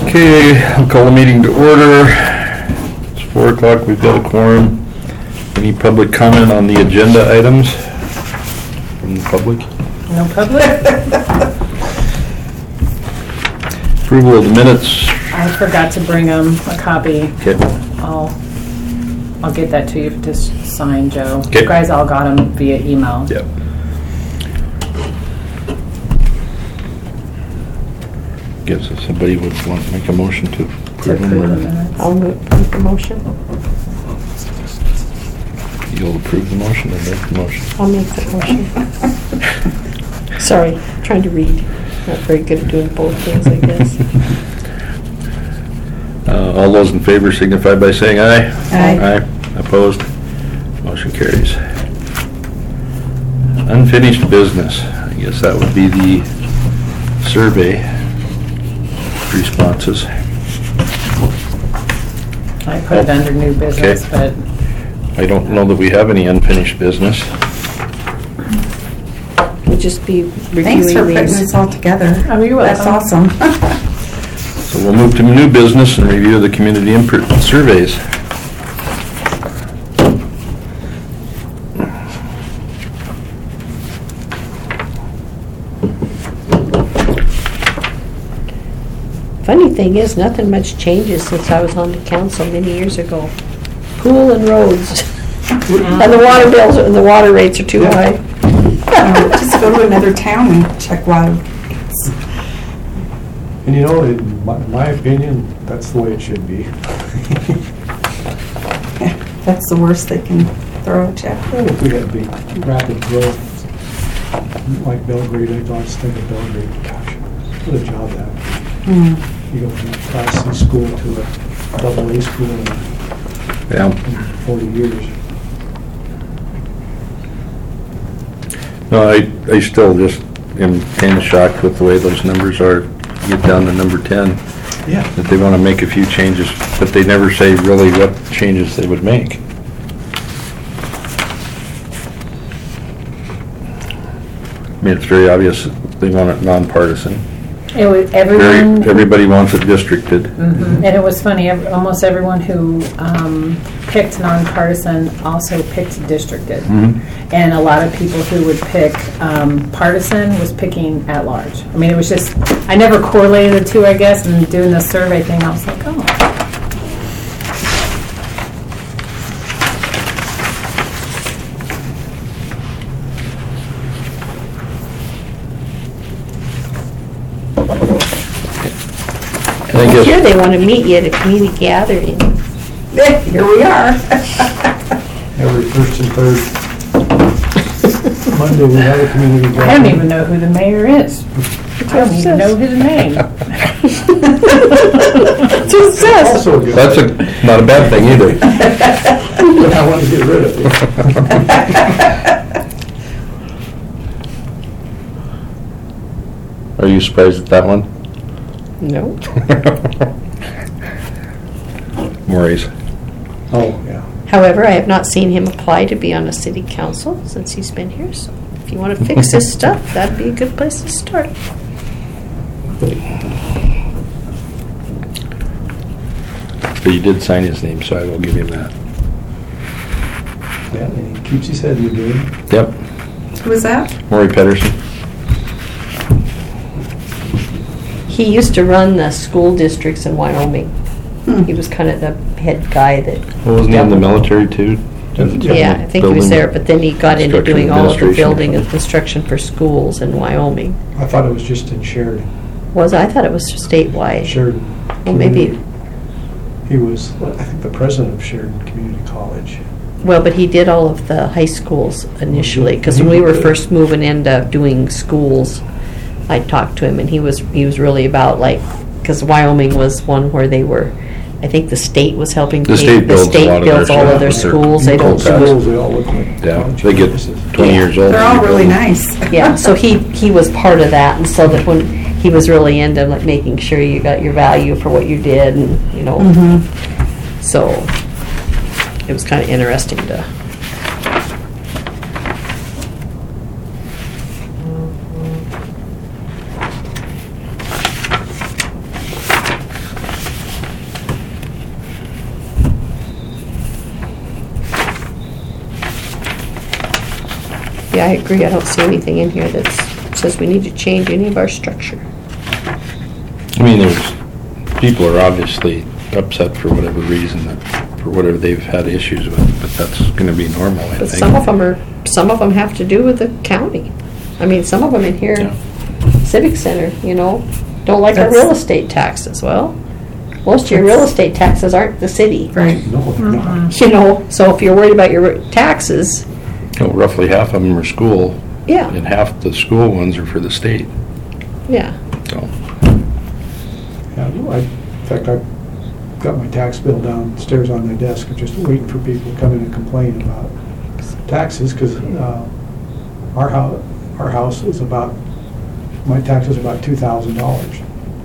Okay, I'll call the meeting to order. It's 4 o'clock, we've got a quorum. Any public comment on the agenda items from the public? No public? Approval of the minutes. I forgot to bring a copy. Okay. I'll get that to you to sign, Joe. Okay. You guys all got them via email. Yep. Guess if somebody would want to make a motion to To approve approve the them, or minutes. I'll move the motion. you'll approve the motion or make the motion? I'll make the motion. Sorry, trying to read. Not very good at doing both things, I guess. All those in favor signify by saying aye. Aye. Aye. Opposed? Motion carries. Unfinished business. I guess that would be the survey responses. I put it under new business, Okay. but I don't know that we have any unfinished business. We'll just be Thanks for reviewing putting these. this all together. Oh, you're That's welcome. awesome. So we'll move to new business and review the community input surveys. Funny thing is, nothing much changes since I was on the council many years ago. Pool and roads. And the water bills, and the water rates are too high. Just go to another town and check water rates. And you know, in my opinion, that's the way it should be. That's the worst they can throw at you. Well, if we had big rapid growth, like Belgrade, I thought, think of Belgrade, gosh, what a job that would Mm. be. You go from a Class C school to a double A school in Yeah. 40 years. No, I still just am kind of shocked with the way those numbers are. Get down to number 10, Yeah. that they want to make a few changes, but they never say really what changes they would make. I mean, it's very obvious that they want it nonpartisan. it was everyone. Everybody wants it districted. Mhm. And it was funny, almost everyone who picked nonpartisan also picked districted. Mhm. And a lot of people who would pick partisan was picking at large. I mean, it was just, I never correlated the two, I guess, and doing the survey thing, I was like, oh. And I guess- Here they want to meet you at a community gathering. Here we are. Every first and third Monday, we have a community gathering. I don't even know who the mayor is. I don't even know his name. That's what it says. Also a good. That's not a bad thing either. I want to get rid of it. Are you surprised at that one? No. Maurice. Oh, yeah. However, I have not seen him apply to be on a city council since he's been here, so if you want to fix this stuff, that'd be a good place to start. But you did sign his name, so I will give him that. Yeah, and he keeps his head in the game. Yep, Who was that? Maury Pedersen. He used to run the school districts in Wyoming. Hmm. He was kind of the head guy that. Well, wasn't he in the military too? Yeah, I think he was there, but then he got into Construction doing all of the administration or building and something. construction for schools in Wyoming. I thought it was just in Sheridan. I thought it was statewide. Sheridan. Well, maybe, He was, I think, the president of Sheridan Community College. well, but he did all of the high schools initially, because when we were first moving into doing schools, I talked to him, and he was really about, like, because Wyoming was one where they were, I think the state was helping The pay. state builds a lot of their builds all of their stuff. schools. They don't Coal tax. do Schools, they all look like Yeah, college they get campuses. 20 years old. They're all really nice. Yeah, so he was part of that, and so that when he was really into like making sure you got your value for what you did, and you know, Mhm. so it was kind of interesting to. Yeah, I agree. I don't see anything in here that says we need to change any of our structure. I mean, people are obviously upset for whatever reason, for whatever they've had issues with, but that's gonna be normal, I But think. some of them have to do with the county. I mean, some of them in here, Yeah. Civic Center, don't like our That's- real estate taxes. Well, most of your real estate taxes aren't the city. Right. No, they're not. So if you're worried about your taxes, Roughly half of them are school, yeah, and half the school ones are for the state, yeah. so. Yeah, in fact, I've got my tax bill downstairs on my desk, I'm just waiting for people to come in and complain about taxes, because our house is about, my tax is about $2,000.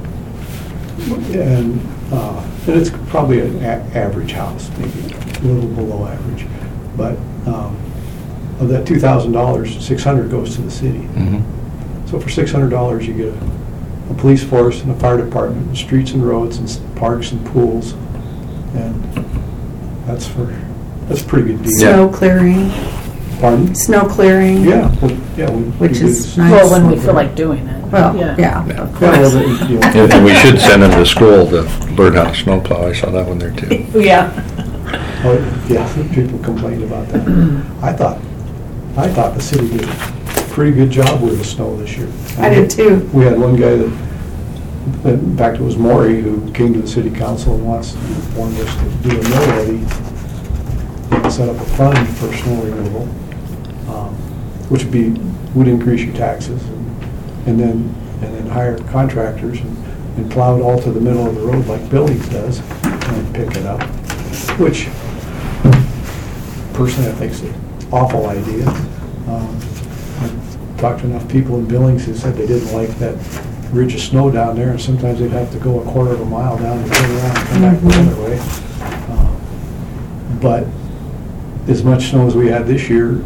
And it's probably an average house, maybe a little below average. But of that $2,000, $600 goes to the city. Mhm. So for $600, you get a police force and a fire department, and streets and roads and parks and pools. And that's a pretty good deal. Snow clearing, Pardon? snow clearing. Yeah, well, yeah. Which do is s- nice. Well, when we feel like doing it. Well, yeah, Yeah. of Yeah, well, course. you know, And we should send them to school to learn how to snowplow, I saw that one there too. Yeah. oh, yeah, people complained about that. I thought the city did a pretty good job with the snow this year. I did too. We had one guy that, in fact, it was Maury, who came to the city council and wanted us to do a mill levy, and set up a fund for snow removal, which would increase your taxes, and then hire contractors and plow it all to the middle of the road like Billings does, and pick it up, which personally I think is an awful idea. I've talked to enough people in Billings who said they didn't like that ridge of snow down there, and sometimes they'd have to go a quarter of a mile down and turn around and come back the other way. But as much snow as we had this year,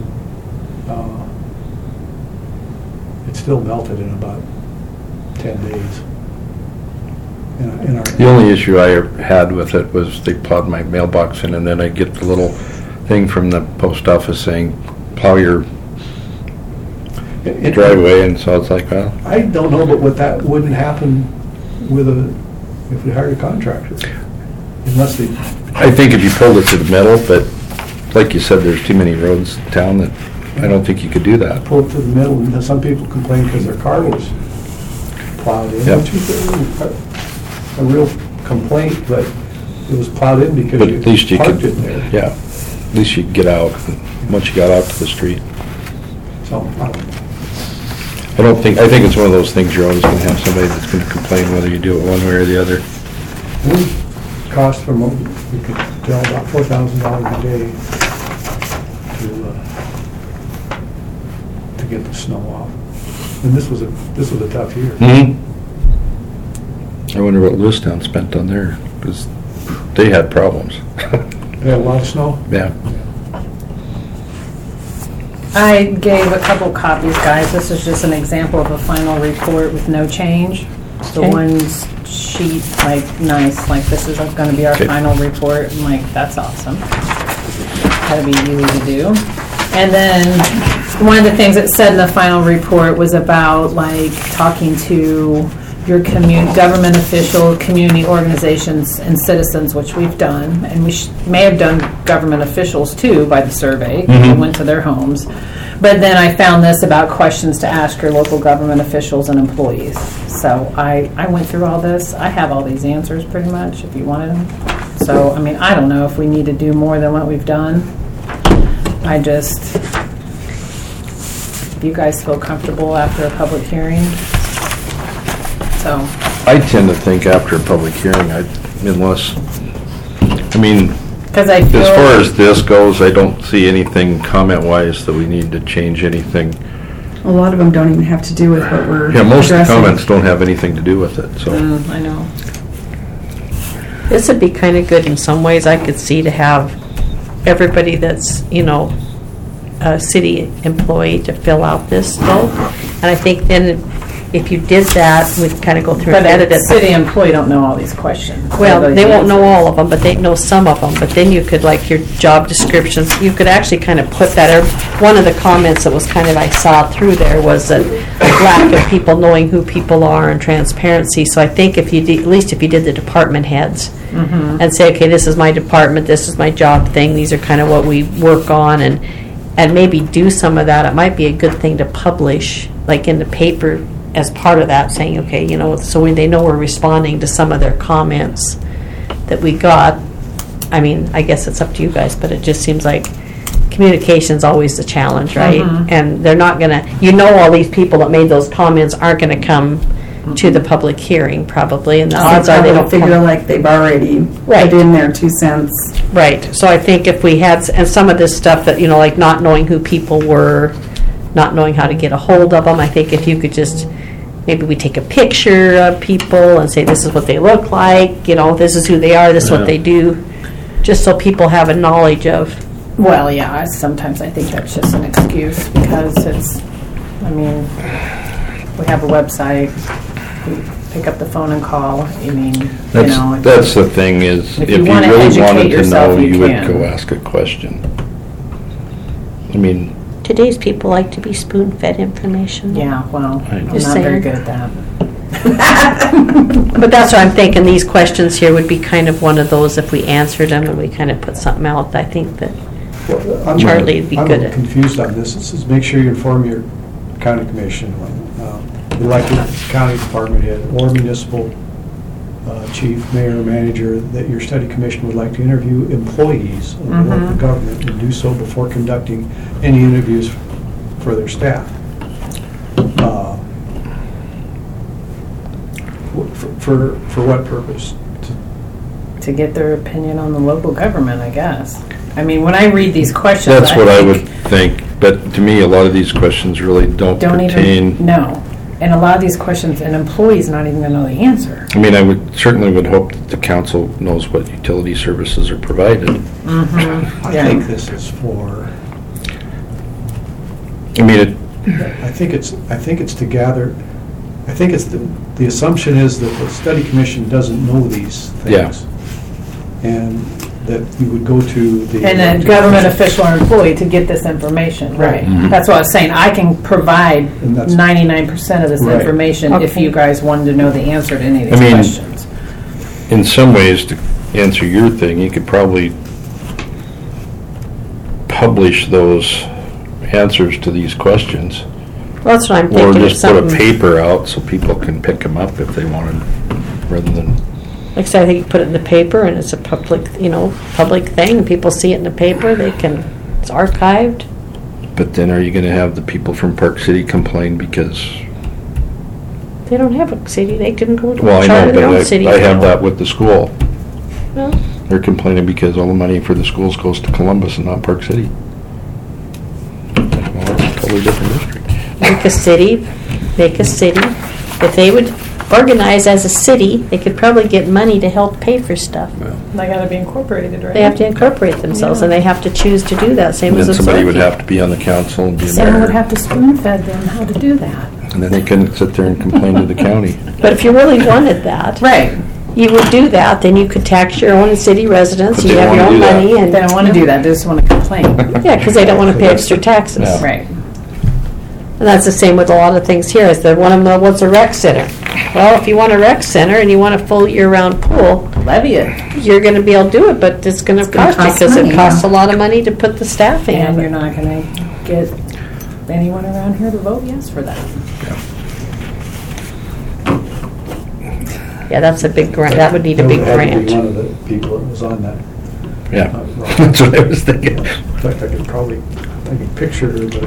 it still melted in about 10 days. In our, The only issue I had with it was they plowed my mailbox in, and then I get the little thing from the post office saying, plow your driveway, and so it's like, well, I don't know, but that wouldn't happen if we hired a contractor, unless they. I think if you pulled it to the middle, but like you said, there's too many roads in town that I don't think you could do that. Pull it to the middle, and some people complain because their car was plowed in, Yep. which is a real complaint, but it was plowed in because But at least you you parked could, it there. yeah, at least you could get out, once you got out to the street. So, I think it's one of those things you're always gonna have somebody that's gonna complain whether you do it one way or the other. cost from, we could tell, about $4,000 a day to get the snow off. And this was a tough year. I wonder what Lewistown spent on there, because they had problems. They had a lot of snow. Yeah. I gave a couple copies, guys. This is just an example of a final report with no change. The Okay. one's sheet, like, nice, like, this is gonna be our Okay. final report. I'm like, that's awesome. That'd be easy to do. And then, one of the things that said in the final report was about, like, talking to your government official, community organizations, and citizens, which we've done, and we may have done government officials too by the survey. We went to their homes. But then I found this about questions to ask your local government officials and employees. So I went through all this. I have all these answers pretty much, if you wanted them. So, I mean, I don't know if we need to do more than what we've done. If you guys feel comfortable after a public hearing. So, I tend to think after a public hearing, because I feel. as far as this goes, I don't see anything comment-wise that we need to change anything. A lot of them don't even have to do with what we're Yeah, most of the addressing. comments don't have anything to do with it, so. I know. This would be kind of good in some ways. I could see to have everybody that's, a city employee to fill out this though. And I think then if you did that, we'd kind of go through But and edit a it. city employee don't know all these questions. Well, Or they won't know answers. all of them, but they know some of them. But then you could, like, your job descriptions, you could actually kind of put that, one of the comments that was kind of, I saw through there was that lack of people knowing who people are and transparency. So I think if you, at least if you did the department heads and say, okay, this is my department, this is my job thing, these are kind of what we work on, and maybe do some of that, it might be a good thing to publish, like in the paper, as part of that, saying, okay, you know, so when they know we're responding to some of their comments that we got. I mean, I guess it's up to you guys, but it just seems like communication's always the challenge, right? And they're not gonna, you know, all these people that made those comments aren't gonna come to the public hearing probably, and the odds are they don't figure come. like they've already Right. put in their 2 cents. Right, so I think if we had, and some of this stuff that, you know, like not knowing who people were, not knowing how to get a hold of them, I think if you could just, maybe we take a picture of people and say, this is what they look like, you know, this is who they are, this is what Yeah. they do, just so people have a knowledge of. Well, yeah, sometimes I think that's just an excuse because it's, I mean, we have a website, we pick up the phone and call, I mean, you know. That's the thing is, If if you you wanna really educate wanted to yourself, know, you you would can. go ask a question. I mean, Today's people like to be spoon-fed information. Yeah, well, I I'm know. not Just very saying. good at that. But that's what I'm thinking, these questions here would be kind of one of those, if we answered them and we kind of put something out, I think that, Well, I'm- Charlie would be good I'm at- confused on this. It says, make sure you inform your county commission, elected county department head or municipal chief, mayor, manager, that your study commission would like to interview employees of the local government and do so before conducting any interviews for their staff. For what purpose? To get their opinion on the local government, I guess. I mean, when I read these questions, that's what I would think think, but to me, a lot of these questions really don't don't pertain. even, no. And a lot of these questions, an employee's not even gonna know the answer. I mean, I would, certainly would hope that the council knows what utility services are provided. I Yeah. think this is for, I mean, I think it's to gather, I think it's, the assumption is that the study commission doesn't know these things. And that you would go to the. And a government official or employee to get this information, right? Mhm. That's what I was saying, I can provide And that's- 99% of this Right. information if Okay. you guys wanted to know the answer to any of I these mean- questions. in some ways, to answer your thing, you could probably publish those answers to these questions. well, that's what I'm Or thinking, of just put a something. paper out so people can pick them up if they wanted, rather than, Like I said, I think you put it in the paper and it's a public, you know, public thing. People see it in the paper, they can, it's archived. but then are you gonna have the people from Park City complain because, They don't have a city, they can go to well, I charter know, their own but city. I have that with the school. Well, They're complaining because all the money for the schools goes to Columbus and not Park City. Well, it's a totally different district. make a city. If they would organize as a city, they could probably get money to help pay for stuff. They gotta be incorporated, right? They have to incorporate themselves, and they have to choose to do that, same And as then a somebody would Zorky. have to be on the council and be a Someone would mayor. have to spoon-fed them how to do that. And then they couldn't sit there and complain to the county. But if you really wanted that, Right. you would do that, then you could tax your own city residents, But you they have your wanna own do that. money, and. They don't wanna do that, they just wanna complain. Yeah, because they don't want to pay extra taxes. Yeah. Right. And that's the same with a lot of things here, is they want to know what's a rec center. Well, if you want a rec center and you want a full year-round pool, Levy it. you're going to be able to do it, but it's going to gonna cost you, cost because it money, costs a yeah. lot of money to put the staffing And in. you're not gonna get anyone around here to vote yes for that. Yeah, that's a big grant, that would need a big That would have to be grant. one of the people that was on that. Yeah, that's what I was thinking. In fact, I could picture her, but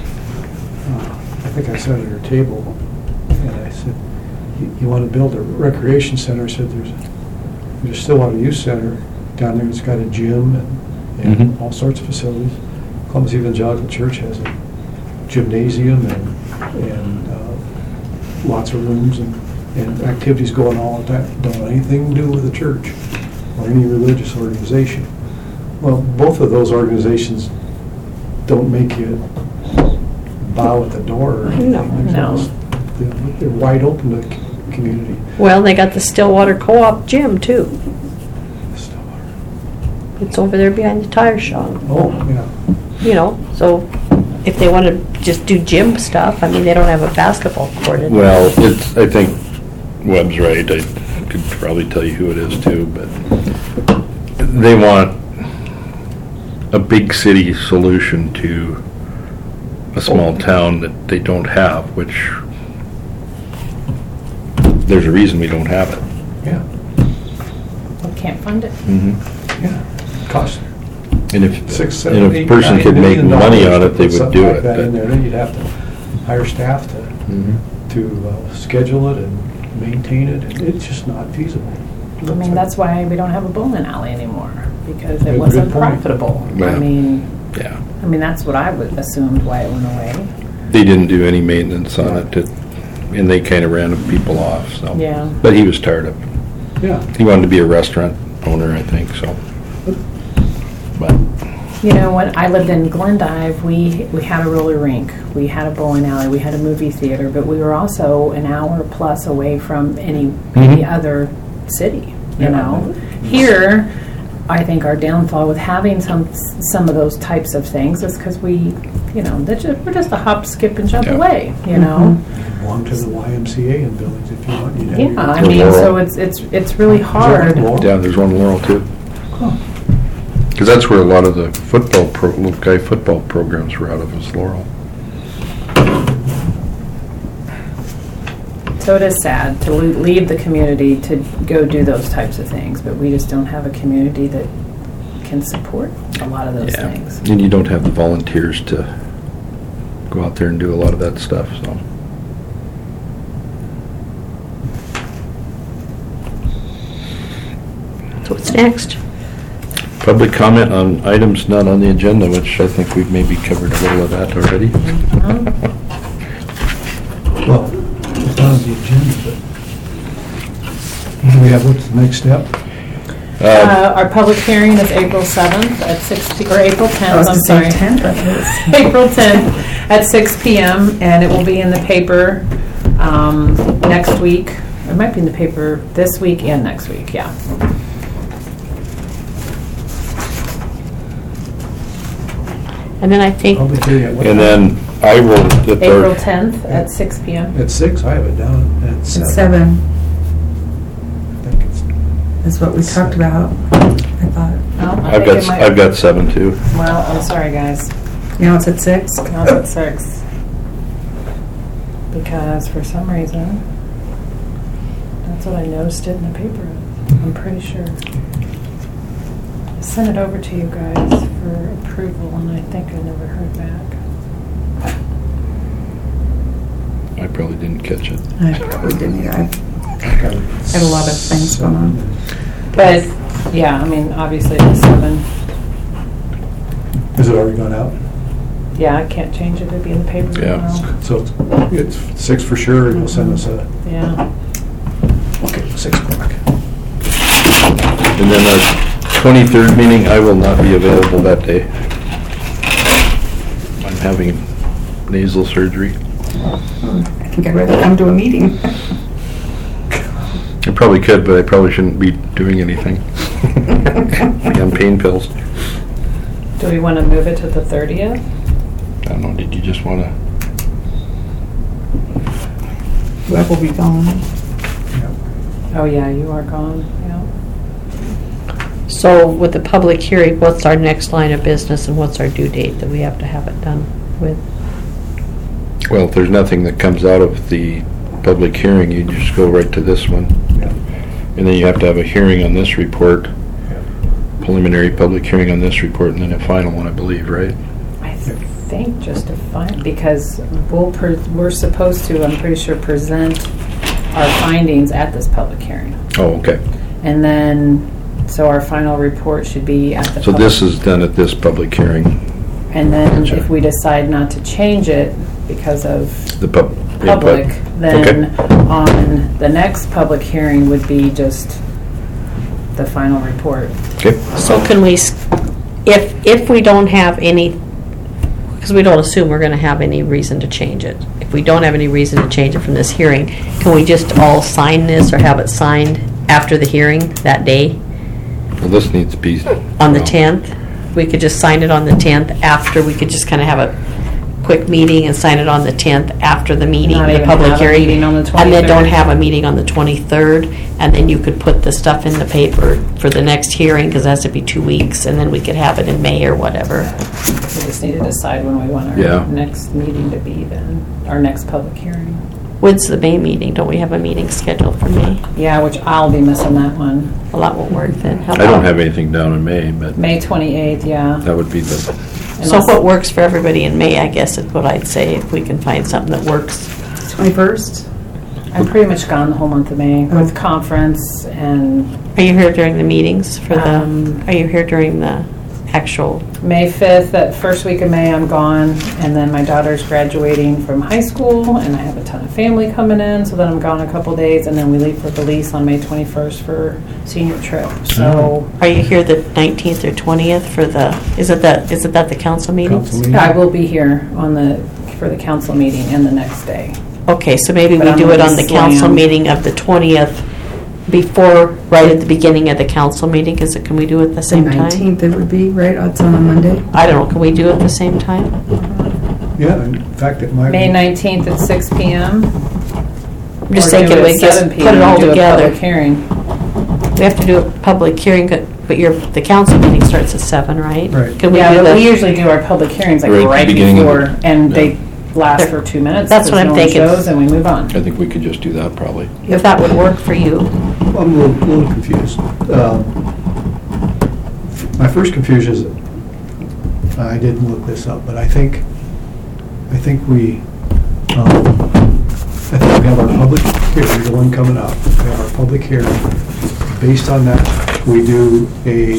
I think I sat at her table, and I said, you want to build a recreation center? I said, there's still a youth center down there. It's got a gym and Mhm. all sorts of facilities. Columbus Evangelical Church has a gymnasium and lots of rooms and activities going all the time. Don't have anything to do with the church or any religious organization. Well, both of those organizations don't make you bow at the door or anything. No, There's no. almost They're wide open to the community. Well, they got the Stillwater Co-op gym too. It's over there behind the tire shop. Oh, yeah. You know, so if they want to just do gym stuff, I mean, they don't have a basketball court. Well, it's, I think Webb's right. I could probably tell you who it is too, but they want a big city solution to a small town that they don't have, which there's a reason we don't have it. Yeah, We can't fund it. yeah. Cost And if, 6, 7, and if 8, a person 9 could make million money dollars on to it, they put would something do like it. that in but- there, then you'd have to hire staff Mhm. to schedule it and maintain it, and it's just not feasible. I mean, that's why we don't have a bowling alley anymore, because it Good wasn't point. profitable. I Well, mean, Yeah. that's what I would assumed why it went away. They didn't do any maintenance on it, and they kind of ran people off, so. Yeah. But he was tired of it. Yeah. He wanted to be a restaurant owner, I think, so. But, You know, when I lived in Glendive, we had a roller rink, we had a bowling alley, we had a movie theater, but we were also an hour plus away from any other city, you Yeah. know? Here, I think our downfall with having some of those types of things is because we, you know, we're just a hop, skip, and jump Yeah. away, you know? Belong to the YMCA in Billings if you want. You'd have Yeah, your- I mean, so it's really hard. yeah, there's one in Laurel too. Because that's where a lot of the little guy football programs were out of, is Laurel. So it is sad to leave the community to go do those types of things, but we just don't have a community that can support a lot of those Yeah. things. And you don't have the volunteers to go out there and do a lot of that stuff, so. So what's next? Public comment on items not on the agenda, which I think we've maybe covered a little of that already. Well, it's not on the agenda, but do we have, what's the next step? Our public hearing is April 7th at 6 or April 10th, I was I'm to say sorry. 10th, but it was. April 10th at 6 PM, and it will be in the paper next week. It might be in the paper this week and next week, yeah. And then I think, Public hearing at what And time? then I will, at April our, 10th at 6 PM. At 6, I have it down at 7. It's 7, I think it's, is what we talked about, I thought. Well, I I've think it might- got 7 too. Well, I'm sorry, guys. Now it's at 6? Now it's at 6. Because for some reason, that's what I noticed it in the paper. I'm pretty sure. I sent it over to you guys for approval, and I think I never heard back. I probably didn't catch it. I probably didn't either. I I had a lot of things going on. But, yeah, I mean, obviously it's 7. Has it already gone out? Yeah, I can't change it. It'll be in the paper Yeah. tomorrow. So it's 6 for sure, and you'll send us a, Yeah. okay, 6 o'clock. And then our 23rd meeting, I will not be available that day. I'm having nasal surgery. I think I'd rather come to a meeting. I probably could, but I probably shouldn't be doing anything. Be on pain pills. Do we want to move it to the 30th? I don't know, did you just want to? Web will be gone. Oh, yeah, you are gone, yeah. so with the public hearing, what's our next line of business and what's our due date that we have to have it done with? Well, if there's nothing that comes out of the public hearing, you just go right to this one. Yeah. And then you have to have a hearing on this report, Yeah. preliminary public hearing on this report, and then a final one, I believe, right? I think just to find, because we're supposed to, I'm pretty sure, present our findings at this public hearing. Oh, okay. And then, so our final report should be at the. So this is done at this public hearing, And then Gotcha. if we decide not to change it because of the public. then on the next public hearing would be just the final report. Okay. So can we, if we don't have any, because we don't assume we're going to have any reason to change it. if we don't have any reason to change it from this hearing, can we just all sign this or have it signed after the hearing that day, Well, this needs to be. on the 10th? We could just sign it on the 10th after, we could just kind of have a quick meeting and sign it on the 10th after the meeting, Not the even public have a hearing. meeting on the And then don't 23rd? have a meeting on the 23rd, and then you could put the stuff in the paper for the next hearing, because it has to be 2 weeks, and then we could have it in May or whatever. We just need to decide when we want Yeah. our next meeting to be then, our next public hearing. When's the May meeting? Don't we have a meeting scheduled for May? Yeah, which I'll be missing that one. Well, that won't work then. How I don't about- have anything down in May, but May 28th, yeah. that would be the, So Unless- what works for everybody in May, I guess is what I'd say, if we can find something that works. 21st? I'm pretty much gone the whole month of May Oh. with conference and Are you here during the meetings for the, Um, are you here during the actual, May 5th, that first week of May, I'm gone. And then my daughter's graduating from high school and I have a ton of family coming in, so then I'm gone a couple days. And then we leave for Belize on May 21st for senior trip. So are you here the 19th or 20th for the, is it that the council meetings? Council meeting? I will be here for the council meeting and the next day. Okay, so maybe But we I'm do it gonna on the be council slammed. meeting of the 20th before, right at the beginning of the council meeting, can we do it at the The same time? 19th it would be, right? It's on a Monday. I don't know, can we do it at the same time? Yeah, in fact, it might be. May 19th at 6 PM. I'm just Or do thinking it we at just 7 put PM it all and do a together. public hearing. We have to do a public hearing, but the council meeting starts at 7, right? Right. Can we Yeah, do but we the, usually do our public hearings like Right at the right beginning of before, the- and yeah. they last for 2 minutes. That's what 'cause I'm no one thinking. shows, and we move on. I think we could just do that probably. if that would work for you? I'm a little confused. My first confusion is, I didn't look this up, but I think we have our public hearing, the one coming up. We have our public hearing. Based on that, we do a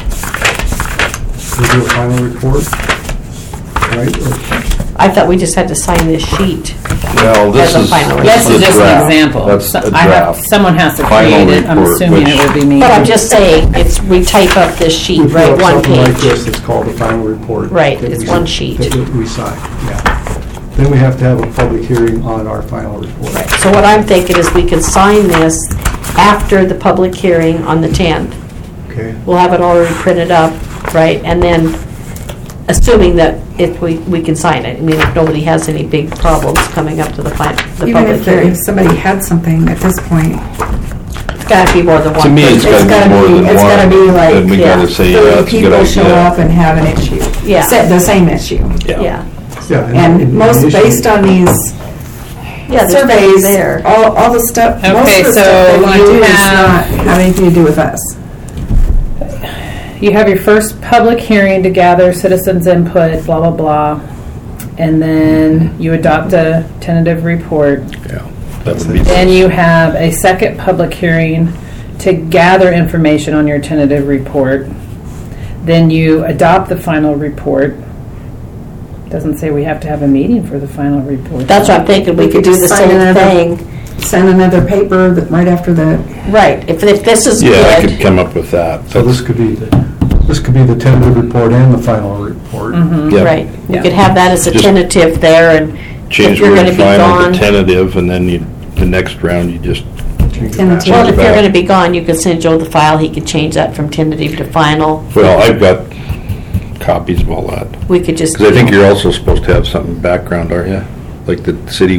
final report, right? I thought we just had to sign this sheet. Well, this As a is- final report. This is just an example. That's So a I have, draft. someone has to Final create it. I'm report, assuming it which- would be me. But I'm just saying, we type up this sheet, We put right, up one something like this, page. it's called the final report. Right, that it's we- one sheet. That we sign, yeah. Then we have to have a public hearing on our final report. So what I'm thinking is we could sign this after the public hearing on the 10th. Okay? We'll have it already printed up, right? And then, assuming that if we can sign it, I mean, if nobody has any big problems coming up to the Even public if hearing. somebody had something at this point, It's gotta be more than one To me, it's person. gotta be more than one. it's gotta be like, Then we gotta say, yeah, 30 it's a good people show idea. up and have an issue. Yeah. The same issue. Yeah. Yeah. And most, based on these Yeah, there's surveys, things there. all the stuff, most Okay, of the so stuff they want to you do does have- not have anything to do with us. You have your first public hearing to gather citizens' input, blah, blah, blah. And then you adopt a tentative report. Yeah, that would be. Then you have a second public hearing to gather information on your tentative report. Then you adopt the final report. Doesn't say we have to have a meeting for the final report. That's what I'm thinking, we could do the Sign same another- thing. Send another paper right after the, Right, if this is Yeah, I could good, come up with that. So this could be the tentative report and the final report. Yeah. right. We Yeah. could have that as a Just tentative there, and if Change you're word gonna be final gone. to tentative, and then the next round, you just. Change it And the back. change Well, it if you're back. gonna be gone, you could send Joe the file, he could change that from tentative to final. Well, I've got copies of all that. We could just. Because I think you're also supposed to have something background, aren't you? Like the city,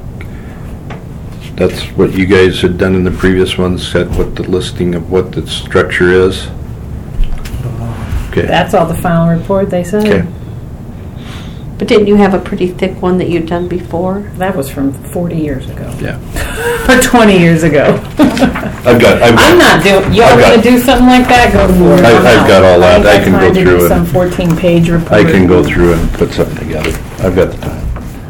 that's what you guys had done in the previous ones, said what the listing of what the structure is. Okay. That's all the final report, they said? Okay. But didn't you have a pretty thick one that you'd done before? That was from 40 years ago. Yeah. Or 20 years ago. I'm not doing, you all I've got- want to do something like that, go for it. I've got all that. I can go through Some and- 14-page report. I can go through and put something together. I've got the time.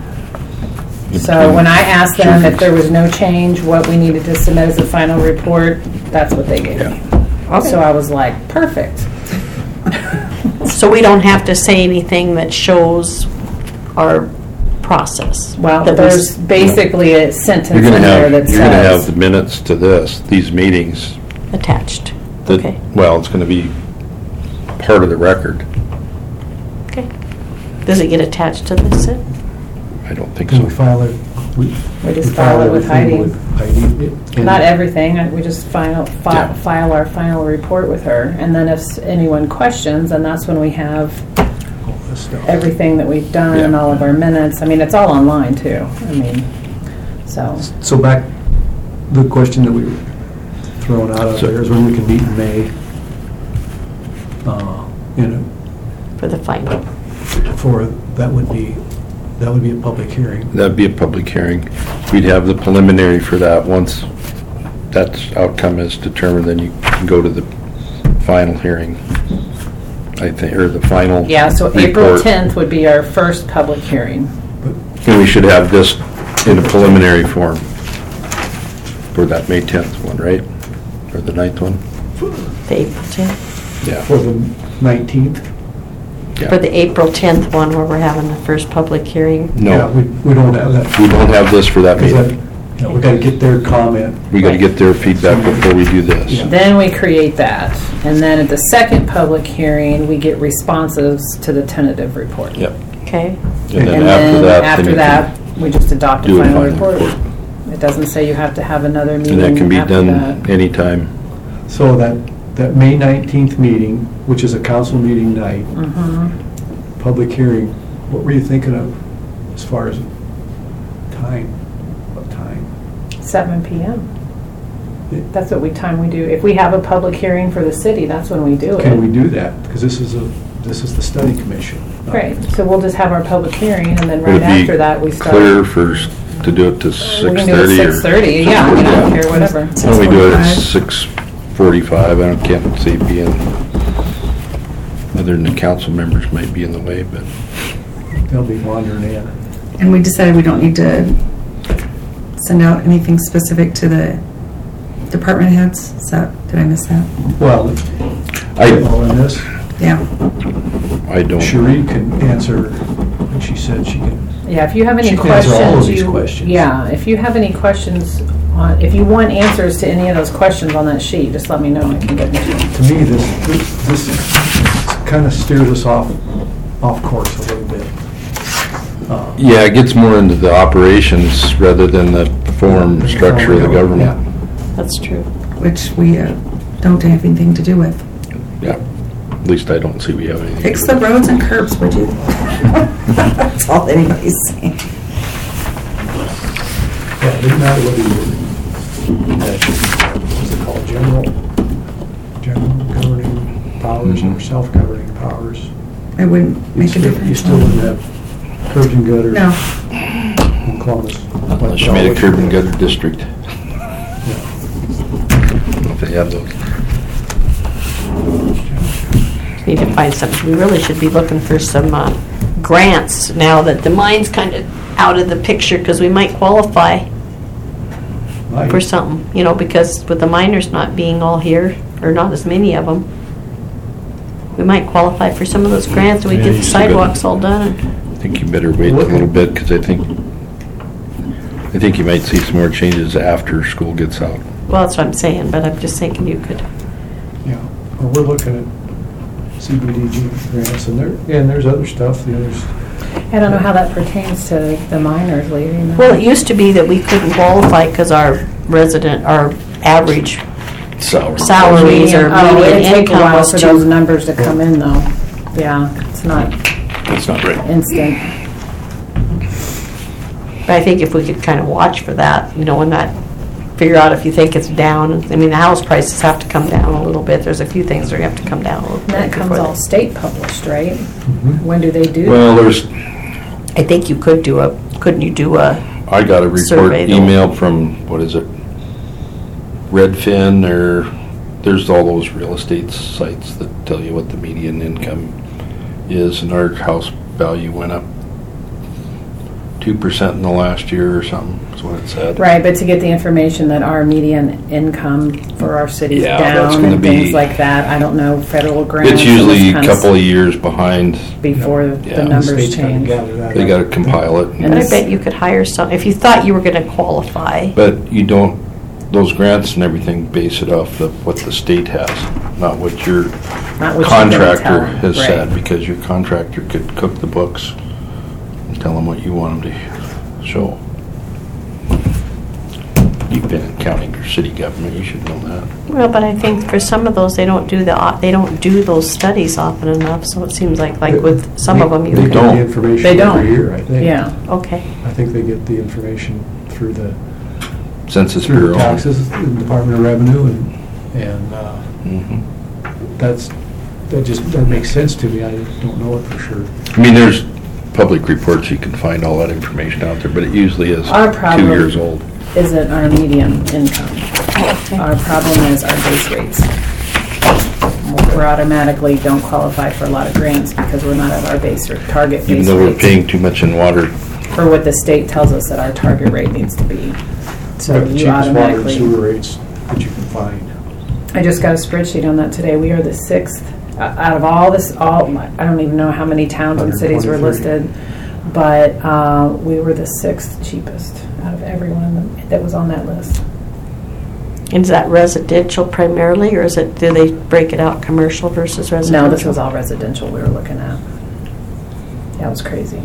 So when I asked them if there was no change, what we needed to submit as a final report, that's what they gave me. So I was like, perfect. So we don't have to say anything that shows our process. Well, that we there's basically a sentence You're in gonna there have, that you're gonna have says, the minutes to these meetings. Attached. that- Okay. Well, it's gonna be part of the record. Okay. Does it get attached to this? I don't think Can we so. file it? We just file it with everything Heidi. with Heidi? And- Not everything, we just Yeah. file our final report with her, and then if anyone questions, then that's when we have all this stuff. everything that we've done, Yeah. all of our minutes. I mean, it's all online too. I mean, so, So back, the question that we were throwing out So- there is when we can meet in May. You know, For the final. that would be a public hearing. That'd be a public hearing. We'd have the preliminary for that. Once that outcome is determined, then you can go to the final hearing, I think, or the final yeah, so April report. 10th would be our first public hearing. And we should have this in a preliminary form for that May 10th one, right? Or the 9th one? The April 10th. Yeah. For the 19th? For the April 10th one where we're having the first public hearing. Yeah, No, we don't have that. we don't have this for that Because that, meeting. you know, we gotta get their comment. We gotta get their feedback before we do this. Yeah. Then we create that, and then at the second public hearing, we get responses to the tentative report. Yep. Okay. And then And after then that, then after you that, can we just adopt a do a final final report. report. It doesn't say you have to have another And meeting that can be after done that. anytime. So that May 19th meeting, which is a council meeting night, Mhm. public hearing, what were you thinking of as far as time? What time? 7 PM. Yeah. That's what time we do. If we have a public hearing for the city, that's when we do it. Can we do that? Because this is the study commission. Great, so we'll just have our public hearing, and then Would right it be after that, we start. clear to do it to We 6:30? can do it or- 6:30, yeah, I mean, I don't care, whatever. Why don't we do it at 6:45? 6:45? I can't see it being, other than the council members might be in the way, but They'll be wandering in. And we decided we don't need to send out anything specific to the department heads. Did I miss that? Well, all in this, Yeah. I don't. Cherie can answer, and she said she can. Yeah, if you have any She can answer all of questions, these questions. yeah, if you have any questions, if you want answers to any of those questions on that sheet, just let me know and I can get them to you. To me, this kind of steers us off course a little bit. Yeah, it gets more into the operations rather than the form structure of the government. That's true. Which we don't have anything to do with. Yeah, at least I don't see we have anything. Fix to the do with roads and curbs, would you? That's all anybody's saying. Yeah, it doesn't matter whether you're, what's it called, general governing powers or Mhm. self-governing powers. It wouldn't make a You difference. still wouldn't have curbs and gutters No. in Columbus. it. Unless you made a curb and gutter district. Yeah. If they have those. Need to find something. We really should be looking for some grants now that the mine's kind of out of the picture because we might qualify Might. for something, you know, because with the miners not being all here, or not as many of them, we might qualify for some of those grants and we Yeah, get you the still got- sidewalks all done. I think you better wait a little bit, because I think you might see some more changes after school gets out. Well, that's what I'm saying, but I'm just thinking you could. Yeah, or we're looking at CBDG grants, and there's other stuff, I don't know how that pertains to the minors leaving. Well, it used to be that we couldn't qualify because our average salaries or Oh, median it'd take a income while was for those too. numbers to come in though. Yeah, it's not That's not right. instant. But I think if we could kind of watch for that, you know, and not figure out if you think it's down. I mean, the house prices have to come down a little bit. There's a few things that have to come down a little And bit. that comes before all they- state published, right? Mhm. When do they do that? Well, I think you could couldn't you do a, I got a report Survey, though. email from, what is it? Redfin, or there's all those real estate sites that tell you what the median income is, and our house value went up 2% in the last year or something, is what it said. Right, but to get the information that our median income for our city's Yeah, that's down gonna and things be- like that, I don't know, federal grants. It's and this usually a kind couple of years behind. before Yeah. the The numbers State's gotta change. gather that They up. gotta compile it. And but I this- bet you could hire some, if you thought you were gonna qualify. But you don't, those grants and everything base it off of what the state has, not what your Not what you're gonna contractor tell 'em, has right. said, because your contractor could cook the books and tell them what you want them to So, you've been in county or city government, you should know that. Well, but I think for some of those, they don't do those studies often enough, so it seems like with some of them you They can. get don't. the information They don't. every year, I think. Yeah. Okay. I think they get the information through the Census through Bureau. the taxes, the Department of Revenue, and Mhm. that makes sense to me. I don't know it for sure. I mean, there's public reports, you can find all that information out there, but it usually is Our 2 problem- years old. Isn't our median income. Our problem is our base rates. We're automatically don't qualify for a lot of grants because we're not at our base or target Even base though we're rates paying too much in water. for what the state tells us that our target rate needs to be. So Got the you cheapest water and automatically. sewer rates that you can find. I just got a spreadsheet on that today. We are the 6th out of all I don't even know how many towns and cities were 123. listed, but we were the 6th cheapest out of everyone that was on that list. Is that residential primarily, or do they break it out commercial versus residential? No, this was all residential we were looking at. That was crazy.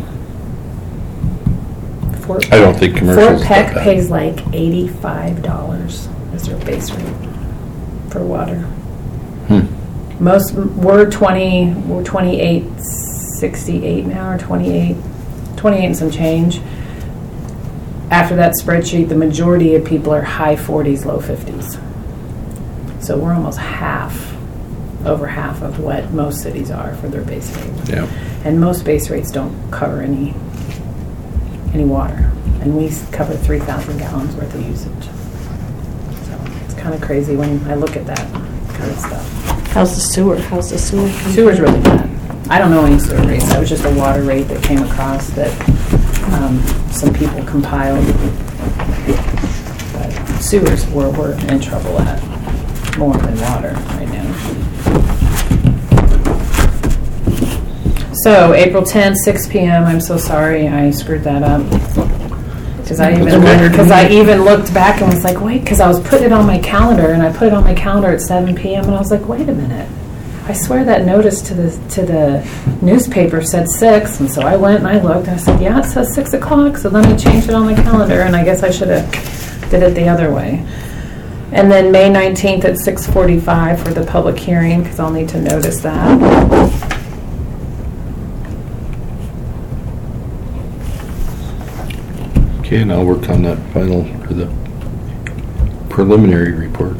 I don't think commercial's Fort Peck that bad. pays like $85 is their base rate for water. We're 28.68 now, or 28 and some change. After that spreadsheet, the majority of people are high 40s, low 50s. So we're almost over half of what most cities are for their base rate. Yeah. And most base rates don't cover any water. And we cover 3,000 gallons worth of usage. So it's kind of crazy when I look at that kind of stuff. How's the sewer? Sewer's really bad. I don't know any sewer rates. That was just a water rate that came across that some people compiled. But sewers, we're in trouble at more than water right now. So April 10th, 6 p.m. I'm so sorry I screwed that up. Because I even looked back and was like, wait, because I was putting it on my calendar, and I put it on my calendar at 7 p.m. and I was like, wait a minute. I swear that notice to the newspaper said 6, and so I went and I looked and I said, yeah, it says 6 o'clock, so let me change it on my calendar, and I guess I should have did it the other way. And then May 19th at 6:45 for the public hearing, because I'll need to notice that. Okay, and I'll work on that or the preliminary report.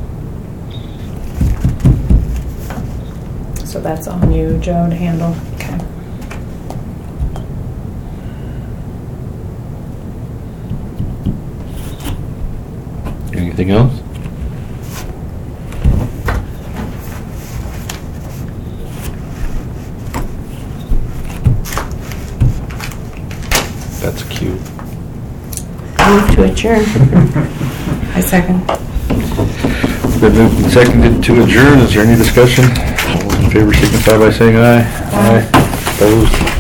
So that's on you, Joe, to handle. Okay. Anything else? That's cute. Move to adjourn. I second. Been moved and seconded to adjourn. Is there any discussion? All those in favor signify by saying aye. Aye. Opposed?